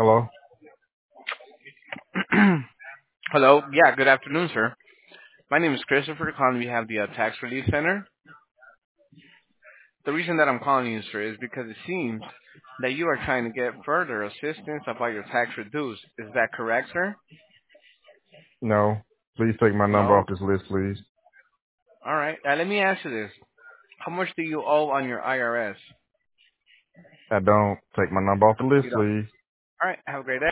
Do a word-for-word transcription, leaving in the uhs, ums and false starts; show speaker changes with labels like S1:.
S1: Hello?
S2: Hello. Yeah, good afternoon, sir. My name is Christopher calling on behalf of the uh, Tax Relief Center. The reason that I'm calling you, sir, is because it seems that you are trying to get further assistance about your tax reduced. Is that correct, sir?
S1: No. Please take my number
S2: No?
S1: off this list, please.
S2: All right. Uh, let me ask you this. How much do you owe on your I R S?
S1: I don't. Take my number off the list,
S2: You don't.
S1: please.
S2: All right. Have a great day.